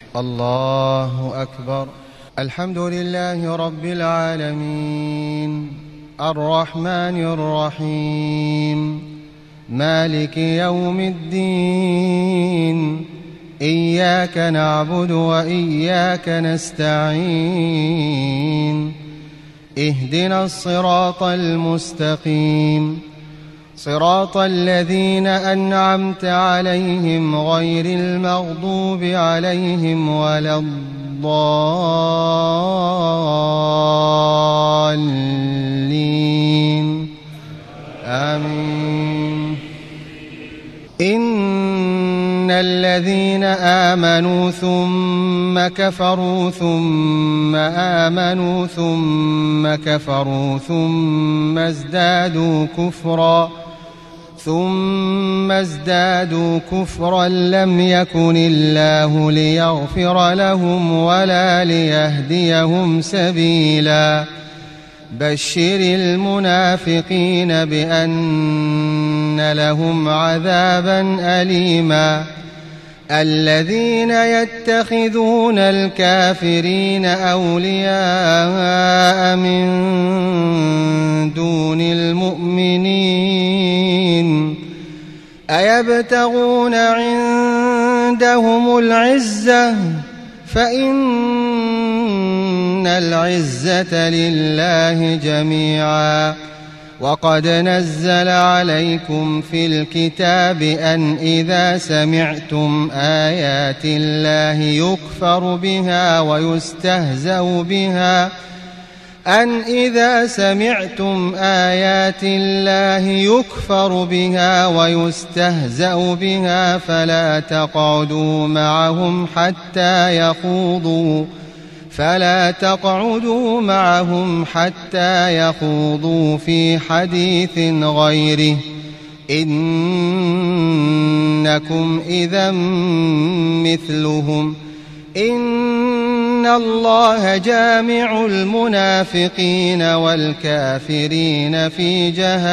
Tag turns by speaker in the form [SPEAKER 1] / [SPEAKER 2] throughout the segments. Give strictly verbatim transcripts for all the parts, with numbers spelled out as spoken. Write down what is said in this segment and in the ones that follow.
[SPEAKER 1] الله أكبر. الحمد لله رب العالمين الرحمن الرحيم مالك يوم الدين إياك نعبد وإياك نستعين اهدنا الصراط المستقيم صراط الذين أنعمت عليهم غير المغضوب عليهم ولا الضالين آمين. إن الذين آمنوا ثم كفروا ثم آمنوا ثم كفروا ثم ازدادوا كفرا ثم ازدادوا كفرا لم يكن الله ليغفر لهم ولا ليهديهم سبيلا. بشر المنافقين بأن لهم عذابا أليما. الذين يتخذون الكافرين أولياء من دون المؤمنين أيبتغون عندهم العزة فإن العزة لله جميعا. وقد نزل عليكم في الكتاب أن إذا سمعتم آيات الله يكفر بها ويستهزأ بها أن إذا سمعتم آيات الله يكفر بها ويستهزأ بها فلا تقعدوا معهم حتى يخوضوا فلا تقعدوا معهم حتى يخوضوا في حديث غيره إنكم إذا مثلهم إن الله جامع المنافقين والكافرين في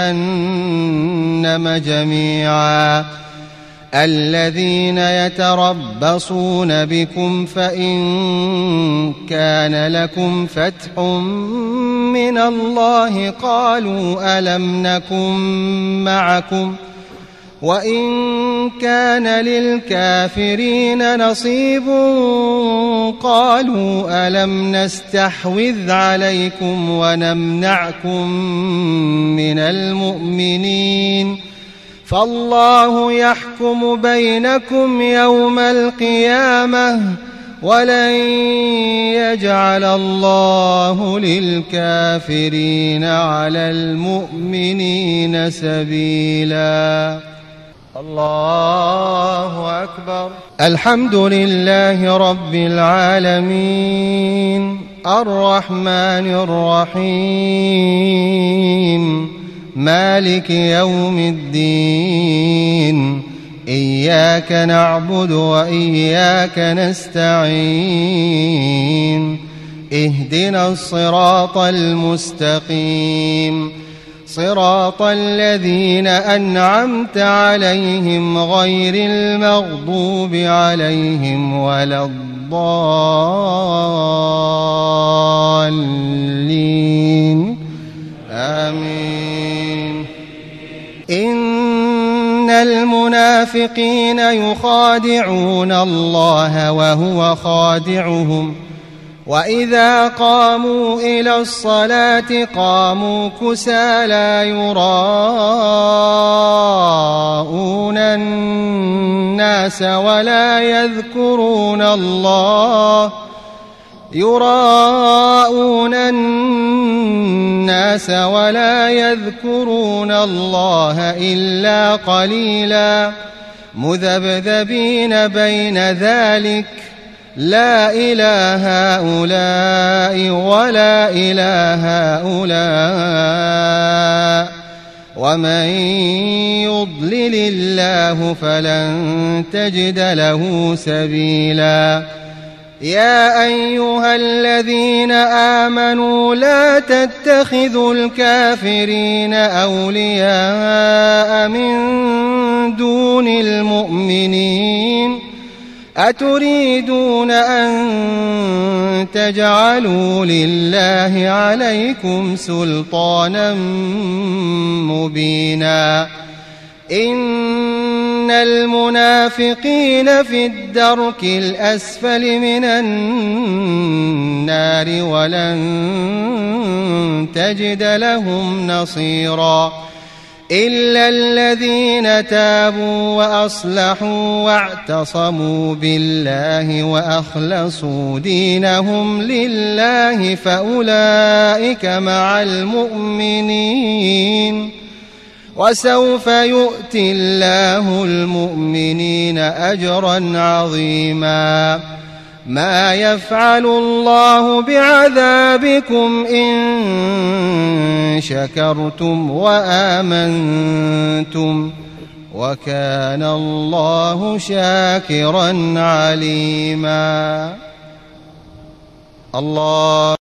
[SPEAKER 1] جهنم جميعا. الذين يتربصون بكم فإن كان لكم فتح من الله قالوا ألم نكن معكم وإن كان للكافرين نصيب قالوا ألم نستحوذ عليكم ونمنعكم من المؤمنين فالله يحكم بينكم يوم القيامة ولن يجعل الله للكافرين على المؤمنين سبيلا. الله أكبر. الحمد لله رب العالمين الرحمن الرحيم مالك يوم الدين إياك نعبد وإياك نستعين اهدنا الصراط المستقيم صراط الذين أنعمت عليهم غير المغضوب عليهم ولا الضالين آمين. إن المنافقين يخادعون الله وهو خادعهم وإذا قاموا إلى الصلاة قاموا كسالى يراءون الناس ولا يذكرون الله يراءون الناس ولا يذكرون الله إلا قليلا مذبذبين بين ذلك لا إله هؤلاء ولا إله هؤلاء ومن يضلل الله فلن تجد له سبيلا. يا أيها الذين آمنوا لا تتخذوا الكافرين أولياء من دون المؤمنين أتريدون أن تجعلوا لله عليكم سلطانا مبينا إن المنافقين في الدرك الأسفل من النار ولن تجد لهم نصيرا إلا الذين تابوا وأصلحوا واعتصموا بالله وأخلصوا دينهم لله فأولئك مع المؤمنين وسوف يؤتي الله المؤمنين أجرا عظيما ما يفعل الله بعذابكم إن شكرتم وآمنتم وكان الله شاكرا عليما. الله